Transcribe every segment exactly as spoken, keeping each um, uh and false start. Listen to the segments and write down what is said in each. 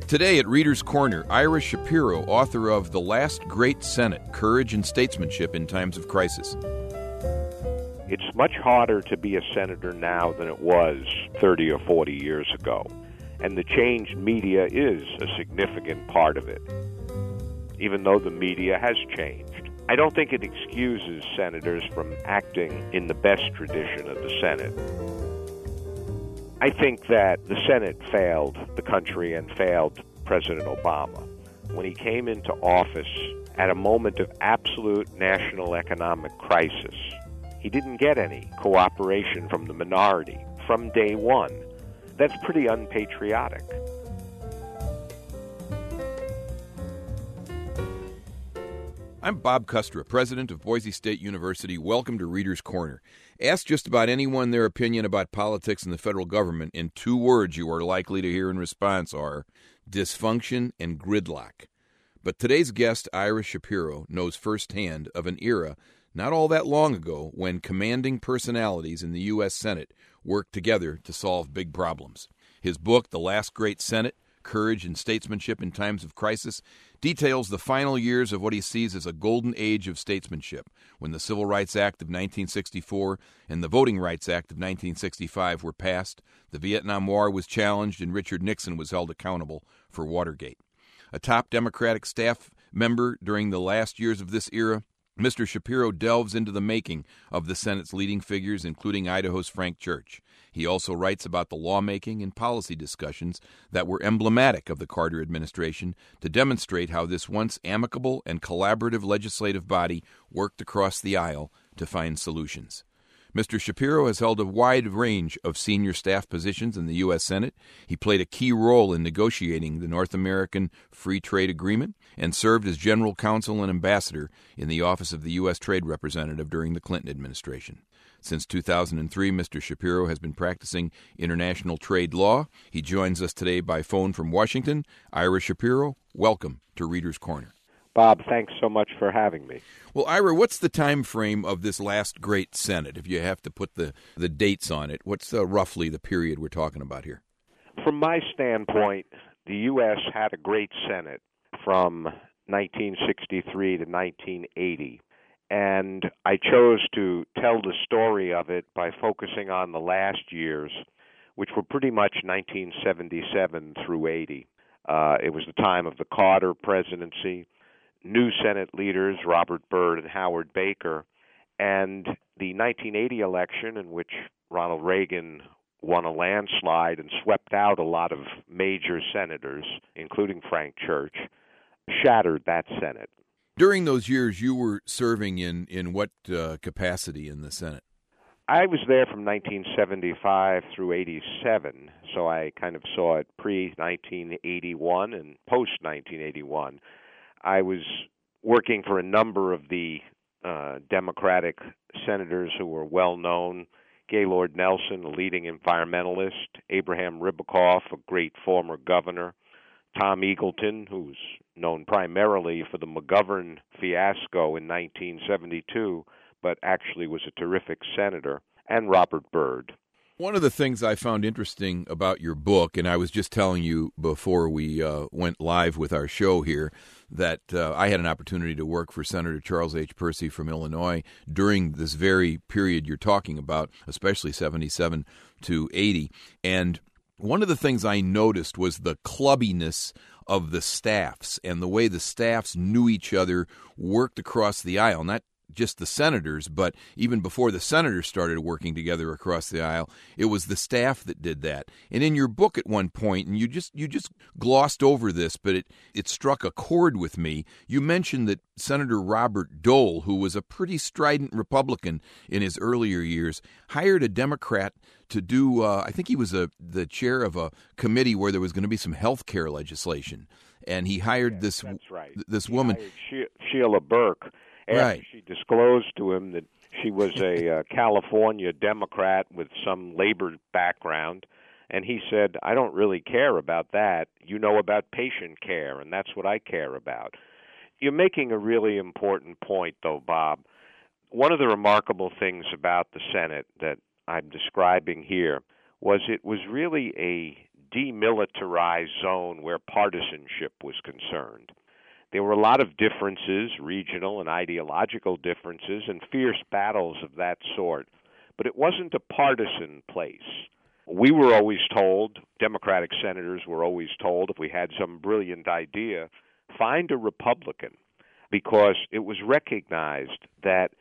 Today at Reader's Corner, Ira Shapiro, author of The Last Great Senate, Courage and Statesmanship in Times of Crisis. It's much harder to be a senator now than it was thirty or forty years ago, and the changed media is a significant part of it, even though the media has changed. I don't think it excuses senators from acting in the best tradition of the Senate. I think that the Senate failed the country and failed President Obama when he came into office at a moment of absolute national economic crisis. He didn't get any cooperation from the minority from day one. That's pretty unpatriotic. I'm Bob Kustra, president of Boise State University. Welcome to Reader's Corner. Ask just about anyone their opinion about politics and the federal government, and two words you are likely to hear in response are dysfunction and gridlock. But today's guest, Ira Shapiro, knows firsthand of an era not all that long ago when commanding personalities in the U S Senate worked together to solve big problems. His book, The Last Great Senate, Courage and Statesmanship in Times of Crisis, details the final years of what he sees as a golden age of statesmanship, when the Civil Rights Act of nineteen sixty-four and the Voting Rights Act of nineteen sixty-five were passed, the Vietnam War was challenged, and Richard Nixon was held accountable for Watergate. A top Democratic staff member during the last years of this era, Mister Shapiro delves into the making of the Senate's leading figures, including Idaho's Frank Church. He also writes about the lawmaking and policy discussions that were emblematic of the Carter administration to demonstrate how this once amicable and collaborative legislative body worked across the aisle to find solutions. Mister Shapiro has held a wide range of senior staff positions in the U S Senate. He played a key role in negotiating the North American Free Trade Agreement and served as general counsel and ambassador in the office of the U S Trade Representative during the Clinton administration. Since two thousand three, Mister Shapiro has been practicing international trade law. He joins us today by phone from Washington. Ira Shapiro, welcome to Reader's Corner. Bob, thanks so much for having me. Well, Ira, what's the time frame of this last great Senate? If you have to put the, the dates on it, what's uh, roughly the period we're talking about here? From my standpoint, the U S had a great Senate from nineteen sixty-three to nineteen eighty. And I chose to tell the story of it by focusing on the last years, which were pretty much nineteen seventy-seven through eighty. Uh, it was the time of the Carter presidency, new Senate leaders, Robert Byrd and Howard Baker, and the nineteen eighty election in which Ronald Reagan won a landslide and swept out a lot of major senators, including Frank Church, shattered that Senate. During those years, you were serving in, in what uh, capacity in the Senate? I was there from nineteen seventy-five through eighty-seven, so I kind of saw it pre-nineteen eighty-one and post-nineteen eighty-one. I was working for a number of the uh, Democratic senators who were well-known: Gaylord Nelson, a leading environmentalist; Abraham Ribicoff, a great former governor; Tom Eagleton, who's known primarily for the McGovern fiasco in nineteen seventy-two, but actually was a terrific senator; and Robert Byrd. One of the things I found interesting about your book, and I was just telling you before we uh, went live with our show here, that uh, I had an opportunity to work for Senator Charles H. Percy from Illinois during this very period you're talking about, especially seventy-seven to eighty. And one of the things I noticed was the clubbiness of the staffs and the way the staffs knew each other, worked across the aisle, not just the senators, but even before the senators started working together across the aisle, it was the staff that did that. And in your book at one point, and you just you just glossed over this, but it, it struck a chord with me, you mentioned that Senator Robert Dole, who was a pretty strident Republican in his earlier years, hired a Democrat to do, uh, I think he was a, the chair of a committee where there was going to be some health care legislation. And he hired yes, this that's right. this he woman. She- Sheila Burke. After right. she disclosed to him that she was a uh, California Democrat with some labor background, and he said, I don't really care about that. You know about patient care, and that's what I care about. You're making a really important point, though, Bob. One of the remarkable things about the Senate that I'm describing here was it was really a demilitarized zone where partisanship was concerned. There were a lot of differences, regional and ideological differences, and fierce battles of that sort. But it wasn't a partisan place. We were always told, Democratic senators were always told, if we had some brilliant idea, find a Republican, because it was recognized that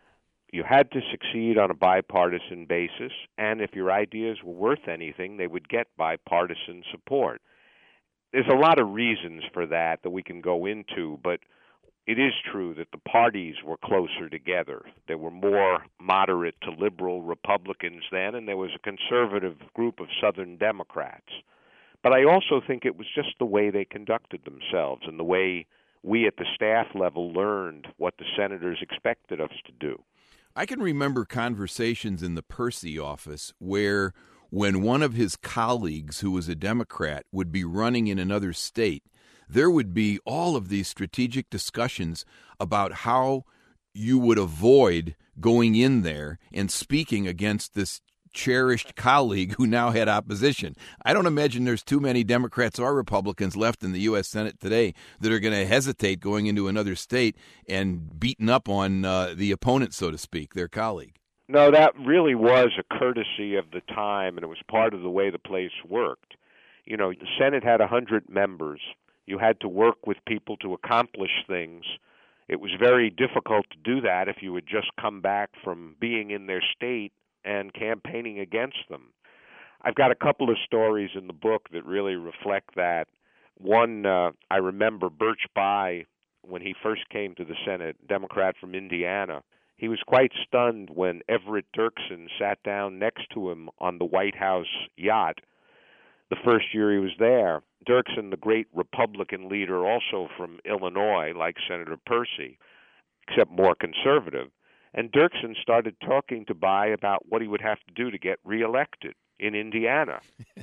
you had to succeed on a bipartisan basis, and if your ideas were worth anything, they would get bipartisan support. There's a lot of reasons for that that we can go into, but it is true that the parties were closer together. There were more moderate to liberal Republicans then, and there was a conservative group of Southern Democrats. But I also think it was just the way they conducted themselves and the way we at the staff level learned what the senators expected us to do. I can remember conversations in the Percy office where when one of his colleagues who was a Democrat would be running in another state, there would be all of these strategic discussions about how you would avoid going in there and speaking against this cherished colleague who now had opposition. I don't imagine there's too many Democrats or Republicans left in the U S Senate today that are going to hesitate going into another state and beating up on uh, the opponent, so to speak, their colleague. No, that really was a courtesy of the time, and it was part of the way the place worked. You know, the Senate had one hundred members. You had to work with people to accomplish things. It was very difficult to do that if you had just come back from being in their state and campaigning against them. I've got a couple of stories in the book that really reflect that. One, uh, I remember Birch Bayh, when he first came to the Senate, Democrat from Indiana. He was quite stunned when Everett Dirksen sat down next to him on the White House yacht the first year he was there. Dirksen, the great Republican leader, also from Illinois, like Senator Percy, except more conservative. And Dirksen started talking to Bayh about what he would have to do to get reelected in Indiana.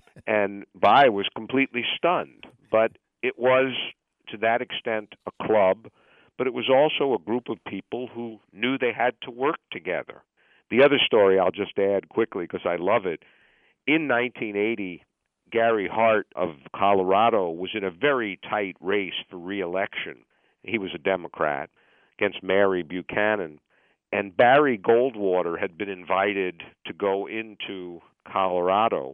And Bayh was completely stunned. But it was, to that extent, a club, but it was also a group of people who knew they had to work together. The other story I'll just add quickly because I love it. In nineteen eighty, Gary Hart of Colorado was in a very tight race for re-election. He was a Democrat against Mary Buchanan. And Barry Goldwater had been invited to go into Colorado.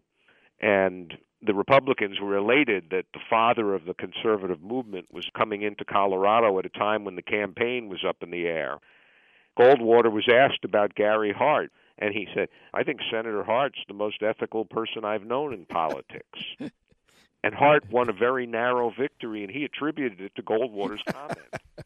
And the Republicans were elated that the father of the conservative movement was coming into Colorado at a time when the campaign was up in the air. Goldwater was asked about Gary Hart, and he said, I think Senator Hart's the most ethical person I've known in politics. And Hart won a very narrow victory, and he attributed it to Goldwater's comment.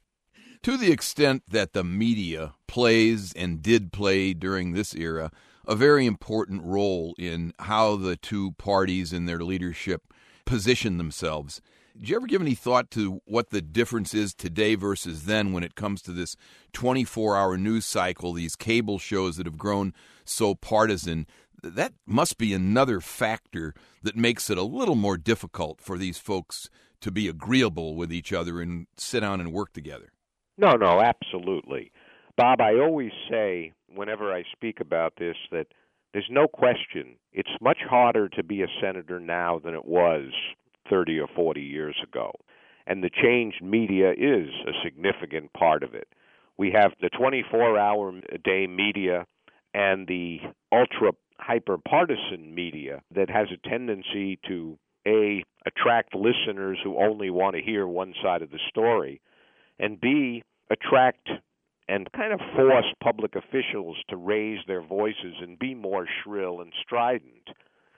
To the extent that the media plays and did play during this era a very important role in how the two parties and their leadership position themselves, did you ever give any thought to what the difference is today versus then when it comes to this twenty-four hour news cycle, these cable shows that have grown so partisan? That must be another factor that makes it a little more difficult for these folks to be agreeable with each other and sit down and work together. No, no, absolutely. Bob, I always say whenever I speak about this that there's no question it's much harder to be a senator now than it was thirty or forty years ago. And the changed media is a significant part of it. We have the twenty-four hour a day media and the ultra hyper-partisan media that has a tendency to, A, attract listeners who only want to hear one side of the story, and B, attract and kind of force public officials to raise their voices and be more shrill and strident.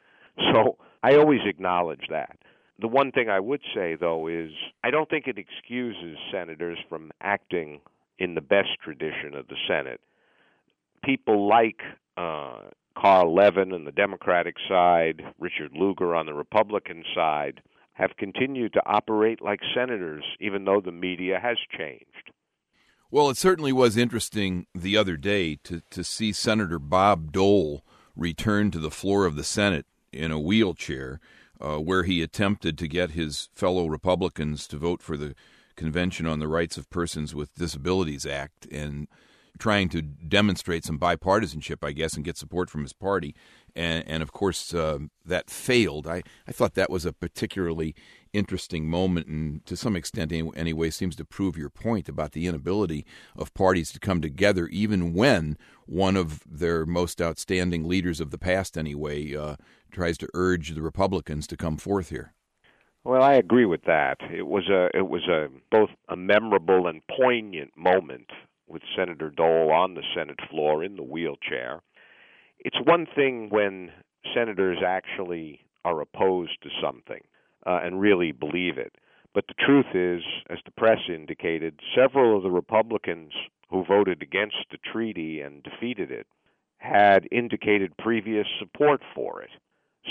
So I always acknowledge that. The one thing I would say, though, is I don't think it excuses senators from acting in the best tradition of the Senate. People like uh, Carl Levin on the Democratic side, Richard Lugar on the Republican side, have continued to operate like senators, even though the media has changed. Well, it certainly was interesting the other day to, to see Senator Bob Dole return to the floor of the Senate in a wheelchair, uh, where he attempted to get his fellow Republicans to vote for the Convention on the Rights of Persons with Disabilities Act. And trying to demonstrate some bipartisanship, I guess, and get support from his party. And, and of course, uh, that failed. I, I thought that was a particularly interesting moment, and to some extent, anyway, seems to prove your point about the inability of parties to come together, even when one of their most outstanding leaders of the past, anyway, uh, tries to urge the Republicans to come forth here. Well, I agree with that. It was a it was a both a memorable and poignant moment with Senator Dole on the Senate floor in the wheelchair. It's one thing when senators actually are opposed to something uh, and really believe it. But the truth is, as the press indicated, several of the Republicans who voted against the treaty and defeated it had indicated previous support for it.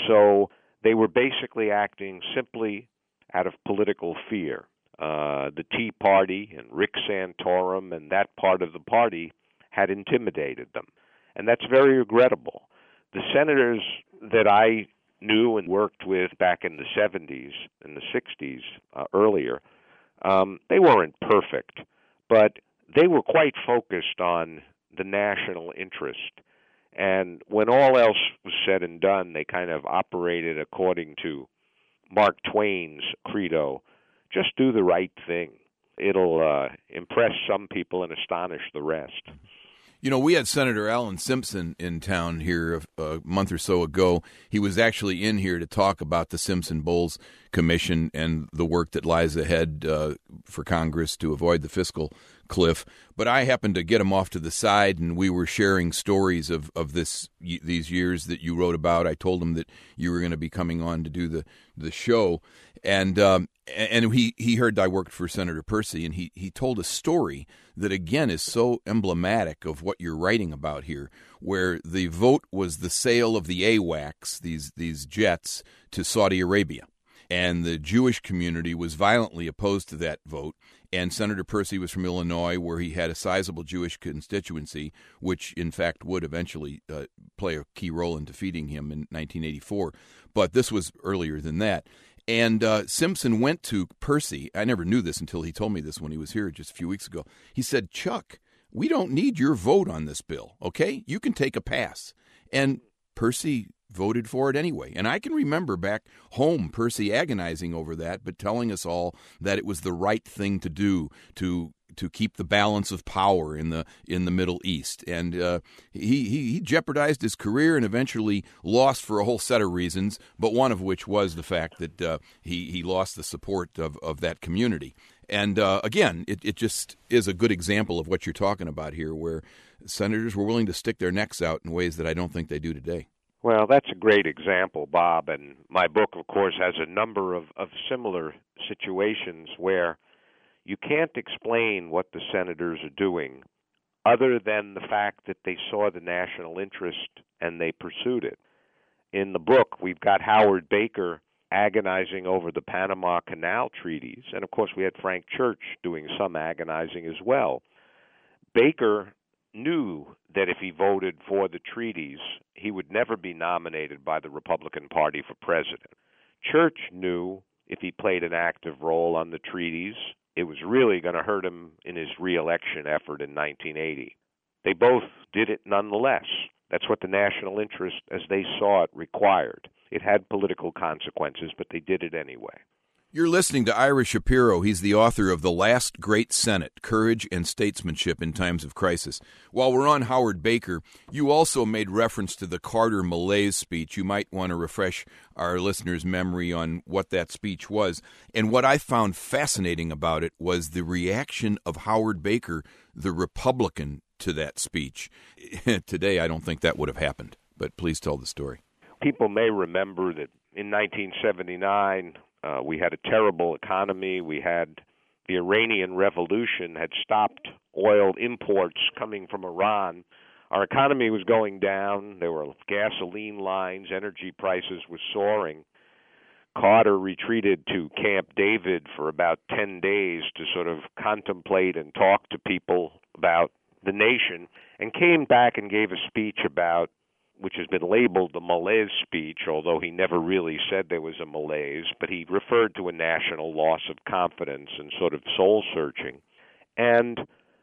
So they were basically acting simply out of political fear. Uh, the Tea Party and Rick Santorum and that part of the party had intimidated them. And that's very regrettable. The senators that I knew and worked with back in the seventies and the sixties, uh, earlier, um, they weren't perfect, but they were quite focused on the national interest. And when all else was said and done, they kind of operated according to Mark Twain's credo: just do the right thing. It'll uh, impress some people and astonish the rest. You know, we had Senator Alan Simpson in town here a, a month or so ago. He was actually in here to talk about the Simpson-Bowles Commission and the work that lies ahead uh, for Congress to avoid the fiscal cliff. But I happened to get him off to the side, and we were sharing stories of, of this these years that you wrote about. I told him that you were going to be coming on to do the, the show. And um, and he, he heard I worked for Senator Percy, and he, he told a story that, again, is so emblematic of what you're writing about here, where the vote was the sale of the AWACS, these these jets, to Saudi Arabia. And the Jewish community was violently opposed to that vote. And Senator Percy was from Illinois, where he had a sizable Jewish constituency, which, in fact, would eventually uh, play a key role in defeating him in nineteen eighty-four. But this was earlier than that. And uh, Simpson went to Percy. I never knew this until he told me this when he was here just a few weeks ago. He said, Chuck, we don't need your vote on this bill, okay? You can take a pass. And Percy voted for it anyway. And I can remember back home Percy agonizing over that, but telling us all that it was the right thing to do to to keep the balance of power in the in the Middle East. And uh, he, he he jeopardized his career and eventually lost for a whole set of reasons, but one of which was the fact that uh, he, he lost the support of, of that community. And uh, again, it, it just is a good example of what you're talking about here, where senators were willing to stick their necks out in ways that I don't think they do today. Well, that's a great example, Bob, and my book, of course, has a number of, of similar situations where you can't explain what the senators are doing other than the fact that they saw the national interest and they pursued it. In the book, we've got Howard Baker agonizing over the Panama Canal treaties, and of course we had Frank Church doing some agonizing as well. Baker knew that if he voted for the treaties, he would never be nominated by the Republican Party for president. Church knew if he played an active role on the treaties, it was really going to hurt him in his re-election effort in nineteen eighty. They both did it nonetheless. That's what the national interest, as they saw it, required. It had political consequences, but they did it anyway. You're listening to Ira Shapiro. He's the author of The Last Great Senate, Courage and Statesmanship in Times of Crisis. While we're on Howard Baker, you also made reference to the Carter Malaise speech. You might want to refresh our listeners' memory on what that speech was. And what I found fascinating about it was the reaction of Howard Baker, the Republican, to that speech. Today, I don't think that would have happened, but please tell the story. People may remember that in nineteen seventy-nine, Uh, we had a terrible economy. We had the Iranian Revolution had stopped oil imports coming from Iran. Our economy was going down. There were gasoline lines. Energy prices were soaring. Carter retreated to Camp David for about ten days to sort of contemplate and talk to people about the nation, and came back and gave a speech about, which has been labeled the malaise speech, although he never really said there was a malaise, but he referred to a national loss of confidence and sort of soul-searching. And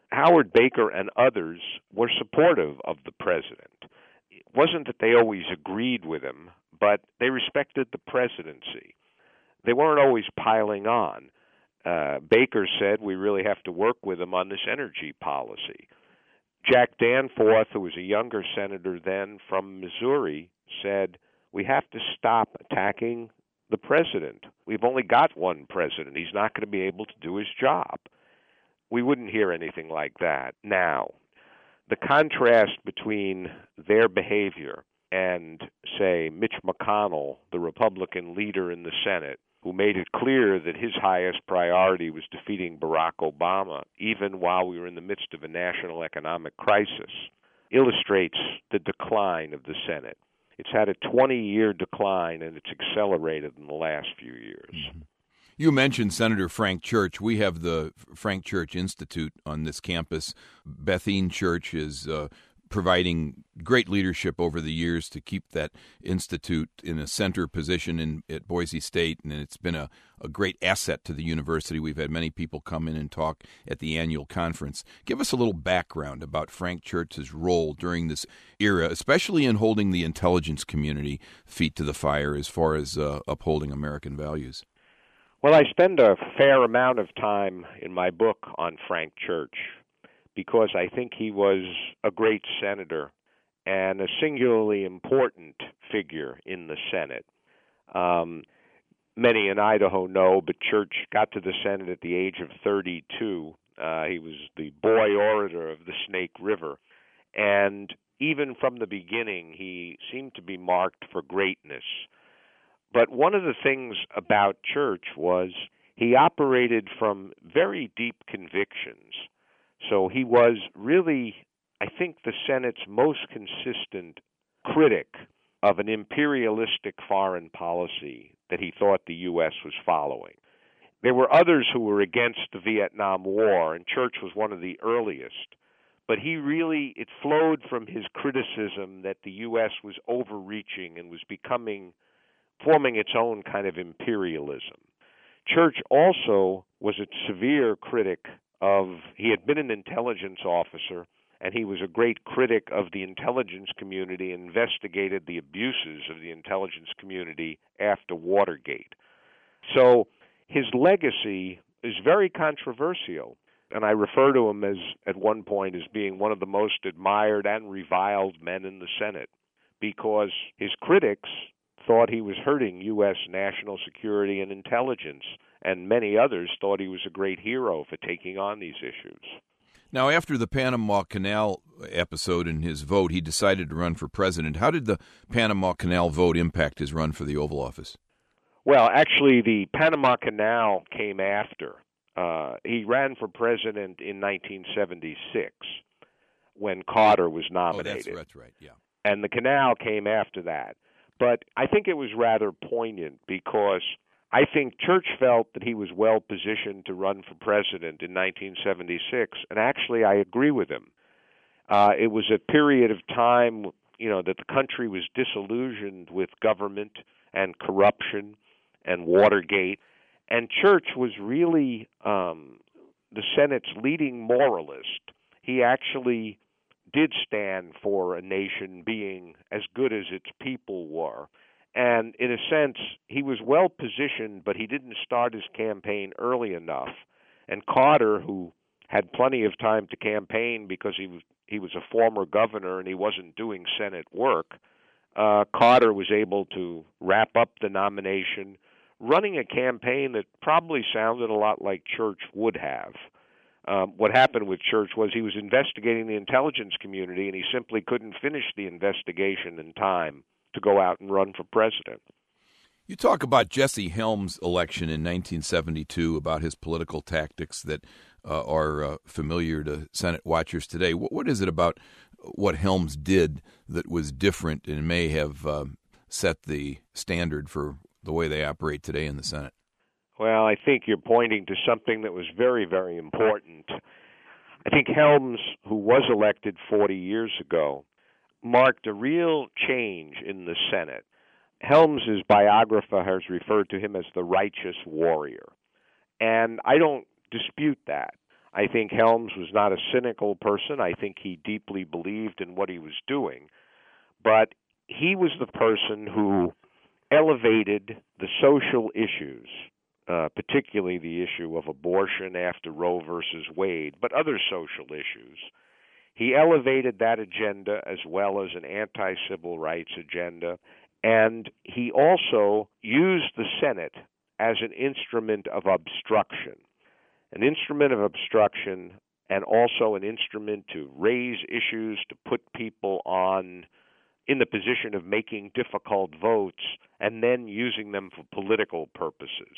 Howard Baker and others were supportive of the president. It wasn't that they always agreed with him, but they respected the presidency. They weren't always piling on. Uh, Baker said, we really have to work with him on this energy policy. Jack Danforth, who was a younger senator then from Missouri, said, we have to stop attacking the president. We've only got one president. He's not going to be able to do his job. We wouldn't hear anything like that now. The contrast between their behavior and, say, Mitch McConnell, the Republican leader in the Senate, who made it clear that his highest priority was defeating Barack Obama, even while we were in the midst of a national economic crisis, illustrates the decline of the Senate. It's had a twenty-year decline, and it's accelerated in the last few years. Mm-hmm. You mentioned Senator Frank Church. We have the Frank Church Institute on this campus. Bethune Church is uh, providing great leadership over the years to keep that institute in a center position in at Boise State, and it's been a, a great asset to the university. We've had many people come in and talk at the annual conference. Give us a little background about Frank Church's role during this era, especially in holding the intelligence community feet to the fire as far as uh, upholding American values. Well, I spend a fair amount of time in my book on Frank Church because I think he was a great senator and a singularly important figure in the Senate. Um, many in Idaho know, but Church got to the Senate at the age of thirty-two. Uh, he was the boy orator of the Snake River. And even from the beginning, he seemed to be marked for greatness. But one of the things about Church was he operated from very deep convictions. So he was really, I think, the Senate's most consistent critic of an imperialistic foreign policy that he thought the U S was following. There were others who were against the Vietnam War, and Church was one of the earliest. But he really, it flowed from his criticism that the U S was overreaching and was becoming forming its own kind of imperialism. Church also was a severe critic of, he had been an intelligence officer, and he was a great critic of the intelligence community and investigated the abuses of the intelligence community after Watergate. So his legacy is very controversial, and I refer to him as, at one point, as being one of the most admired and reviled men in the Senate, because his critics thought he was hurting U S national security and intelligence, and many others thought he was a great hero for taking on these issues. Now, after the Panama Canal episode and his vote, he decided to run for president. How did the Panama Canal vote impact his run for the Oval Office? Well, actually, the Panama Canal came after. Uh, he ran for president in nineteen seventy-six when Carter was nominated. Oh, that's, that's right, yeah. And the canal came after that. But I think it was rather poignant because I think Church felt that he was well positioned to run for president in nineteen seventy-six, and actually I agree with him. Uh, it was a period of time, you know, that the country was disillusioned with government and corruption and Watergate, and Church was really um, the Senate's leading moralist. He actually did stand for a nation being as good as its people were. And in a sense, he was well positioned, but he didn't start his campaign early enough. And Carter, who had plenty of time to campaign because he was he was a former governor and he wasn't doing Senate work, uh, Carter was able to wrap up the nomination, running a campaign that probably sounded a lot like Church would have. Um, what happened with Church was he was investigating the intelligence community, and he simply couldn't finish the investigation in time to go out and run for president. You talk about Jesse Helms' election in nineteen seventy-two, about his political tactics that uh, are uh, familiar to Senate watchers today. What, what is it about what Helms did that was different and may have uh, set the standard for the way they operate today in the Senate? Well, I think you're pointing to something that was very, very important. I think Helms, who was elected forty years ago, marked a real change in the Senate. Helms's biographer has referred to him as the righteous warrior, and I don't dispute that. I think Helms was not a cynical person. I think he deeply believed in what he was doing. But he was the person who elevated the social issues, uh, particularly the issue of abortion after Roe versus Wade, but other social issues. He elevated that agenda as well as an anti-civil rights agenda, and he also used the Senate as an instrument of obstruction, an instrument of obstruction and also an instrument to raise issues, to put people on in the position of making difficult votes and then using them for political purposes.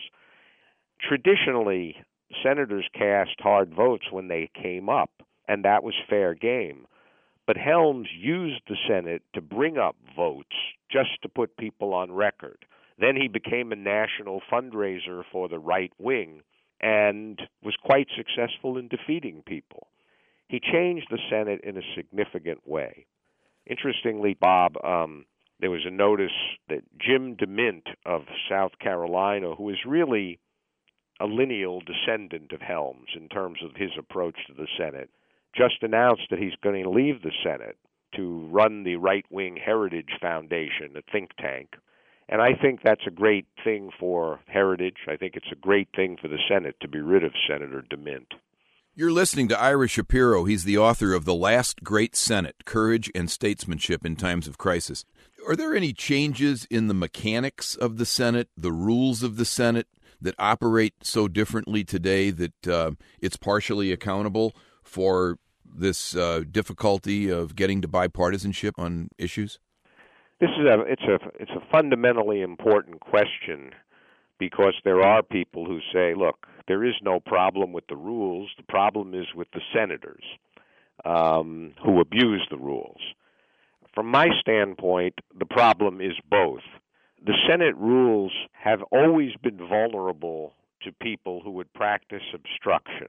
Traditionally, senators cast hard votes when they came up, and that was fair game. But Helms used the Senate to bring up votes just to put people on record. Then he became a national fundraiser for the right wing and was quite successful in defeating people. He changed the Senate in a significant way. Interestingly, Bob, um, there was a notice that Jim DeMint of South Carolina, who is really a lineal descendant of Helms in terms of his approach to the Senate, just announced that he's going to leave the Senate to run the right-wing Heritage Foundation, a think tank. And I think that's a great thing for Heritage. I think it's a great thing for the Senate to be rid of Senator DeMint. You're listening to Ira Shapiro. He's the author of The Last Great Senate, Courage and Statesmanship in Times of Crisis. Are there any changes in the mechanics of the Senate, the rules of the Senate, that operate so differently today that uh, it's partially accountable for this uh, difficulty of getting to bipartisanship on issues? This is a it's a it's a fundamentally important question, because there are people who say, look, there is no problem with the rules. The problem is with the senators um, who abuse the rules. From my standpoint, the problem is both. The Senate rules have always been vulnerable to people who would practice obstruction.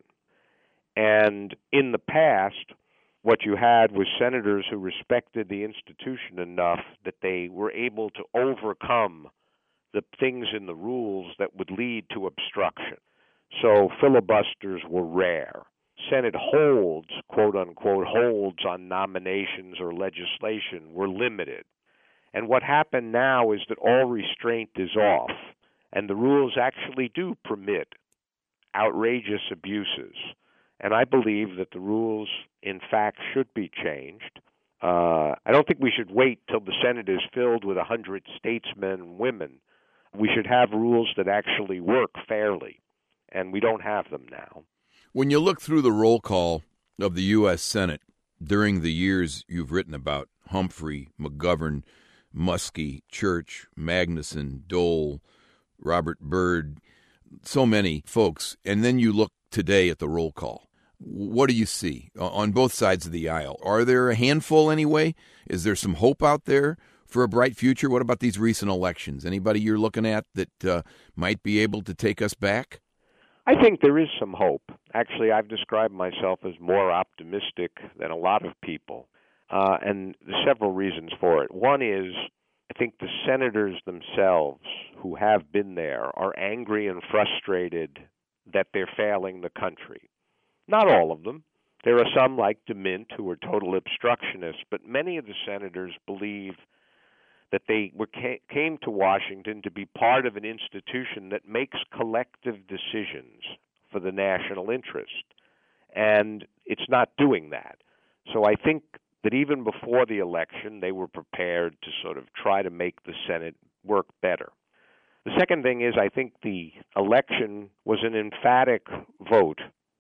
And in the past, what you had was senators who respected the institution enough that they were able to overcome the things in the rules that would lead to obstruction. So filibusters were rare. Senate holds, quote unquote, holds on nominations or legislation were limited. And what happened now is that all restraint is off, and the rules actually do permit outrageous abuses. And I believe that the rules, in fact, should be changed. Uh, I don't think we should wait till the Senate is filled with one hundred statesmen and women. We should have rules that actually work fairly, and we don't have them now. When you look through the roll call of the U S. Senate during the years you've written about, Humphrey, McGovern, Muskie, Church, Magnuson, Dole, Robert Byrd, so many folks, and then you look today at the roll call, what do you see on both sides of the aisle? Are there a handful anyway? Is there some hope out there for a bright future? What about these recent elections? Anybody you're looking at that uh, might be able to take us back? I think there is some hope. Actually, I've described myself as more optimistic than a lot of people, uh, and there's several reasons for it. One is, I think the senators themselves who have been there are angry and frustrated that they're failing the country. Not all of them. There are some like DeMint who are total obstructionists, but many of the senators believe that they were, came to Washington to be part of an institution that makes collective decisions for the national interest, and it's not doing that. So I think that even before the election, they were prepared to sort of try to make the Senate work better. The second thing is, I think the election was an emphatic vote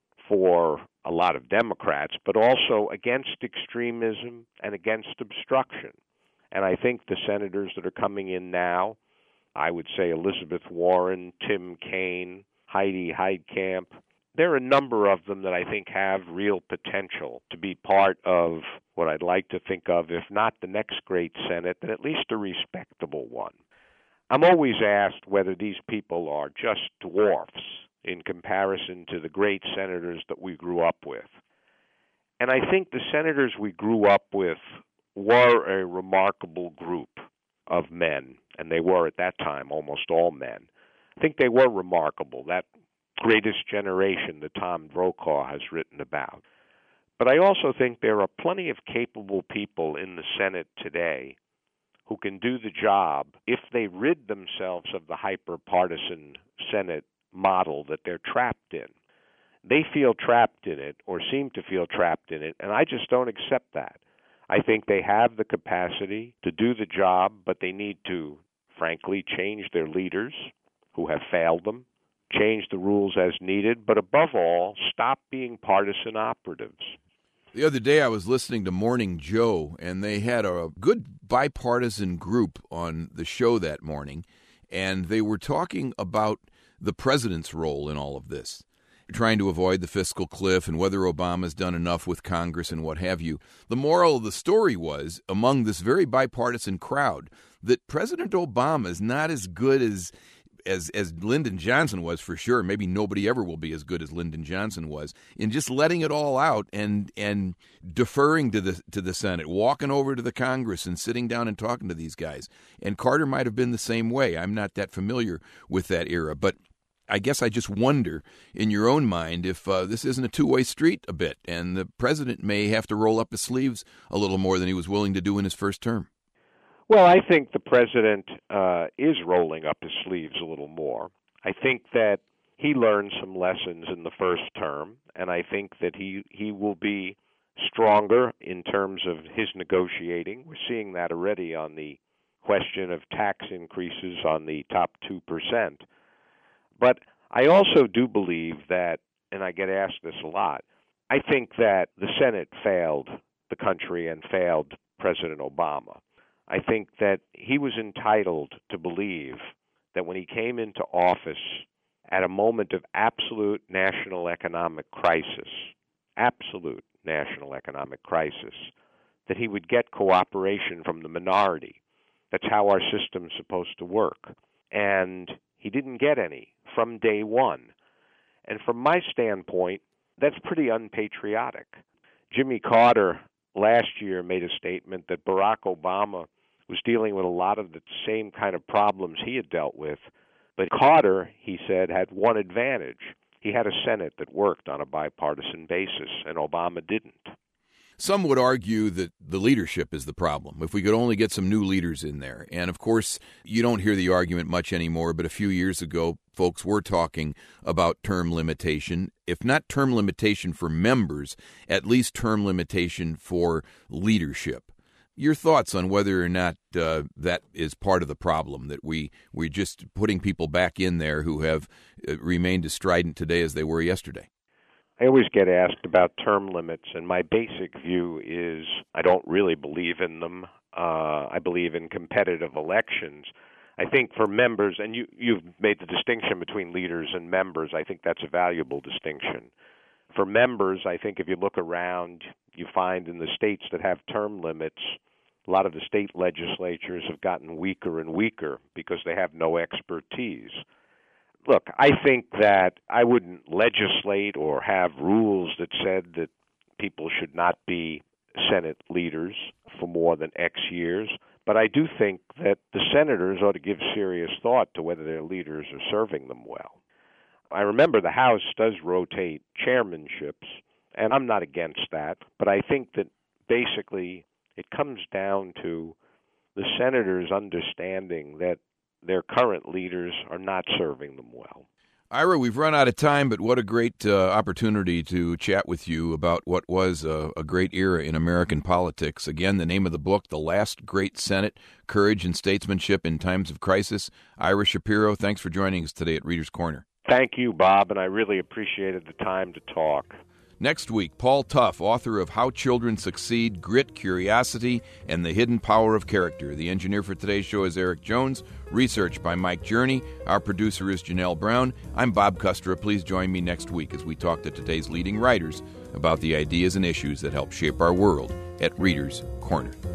for a lot of Democrats, but also against extremism and against obstruction. And I think the senators that are coming in now, I would say Elizabeth Warren, Tim Kaine, Heidi Heitkamp, there are a number of them that I think have real potential to be part of what I'd like to think of, if not the next great Senate, then at least a respectable one. I'm always asked whether these people are just dwarfs in comparison to the great senators that we grew up with. And I think the senators we grew up with were a remarkable group of men, and they were at that time almost all men. I think they were remarkable. That greatest generation that Tom Brokaw has written about. But I also think there are plenty of capable people in the Senate today who can do the job if they rid themselves of the hyper-partisan Senate model that they're trapped in. They feel trapped in it or seem to feel trapped in it, and I just don't accept that. I think they have the capacity to do the job, but they need to, frankly, change their leaders who have failed them, change the rules as needed, but above all, stop being partisan operatives. The other day I was listening to Morning Joe, and they had a good bipartisan group on the show that morning, and they were talking about the president's role in all of this, trying to avoid the fiscal cliff and whether Obama's done enough with Congress and what have you. The moral of the story was, among this very bipartisan crowd, that President Obama is not as good as As as Lyndon Johnson was, for sure. Maybe nobody ever will be as good as Lyndon Johnson was in just letting it all out and and deferring to the to the Senate, walking over to the Congress and sitting down and talking to these guys. And Carter might have been the same way. I'm not that familiar with that era, but I guess I just wonder in your own mind if uh, this isn't a two-way street a bit, and the president may have to roll up his sleeves a little more than he was willing to do in his first term. Well, I think the president uh, is rolling up his sleeves a little more. I think that he learned some lessons in the first term, and I think that he, he will be stronger in terms of his negotiating. We're seeing that already on the question of tax increases on the top two percent. But I also do believe that, and I get asked this a lot, I think that the Senate failed the country and failed President Obama. I think that he was entitled to believe that when he came into office at a moment of absolute national economic crisis, absolute national economic crisis, that he would get cooperation from the minority. That's how our system's supposed to work. And he didn't get any from day one. And from my standpoint, that's pretty unpatriotic. Jimmy Carter last year made a statement that Barack Obama was dealing with a lot of the same kind of problems he had dealt with. But Carter, he said, had one advantage. He had a Senate that worked on a bipartisan basis, and Obama didn't. Some would argue that the leadership is the problem. If we could only get some new leaders in there. And, of course, you don't hear the argument much anymore, but a few years ago, folks were talking about term limitation. If not term limitation for members, at least term limitation for leadership. Your thoughts on whether or not uh, that is part of the problem, that we, we're just putting people back in there who have uh, remained as strident today as they were yesterday? I always get asked about term limits, and my basic view is I don't really believe in them. Uh, I believe in competitive elections. I think for members, and you, you've made the distinction between leaders and members, I think that's a valuable distinction. For members, I think if you look around, you find in the states that have term limits, a lot of the state legislatures have gotten weaker and weaker because they have no expertise. Look, I think that I wouldn't legislate or have rules that said that people should not be Senate leaders for more than X years, but I do think that the senators ought to give serious thought to whether their leaders are serving them well. I remember the House does rotate chairmanships, and I'm not against that, but I think that basically it comes down to the senators understanding that their current leaders are not serving them well. Ira, we've run out of time, but what a great uh, opportunity to chat with you about what was a, a great era in American politics. Again, the name of the book, The Last Great Senate, Courage and Statesmanship in Times of Crisis. Ira Shapiro, thanks for joining us today at Reader's Corner. Thank you, Bob, and I really appreciated the time to talk. Next week, Paul Tough, author of How Children Succeed, Grit, Curiosity, and the Hidden Power of Character. The engineer for today's show is Eric Jones. Research by Mike Journey. Our producer is Janelle Brown. I'm Bob Custra. Please join me next week as we talk to today's leading writers about the ideas and issues that help shape our world at Reader's Corner.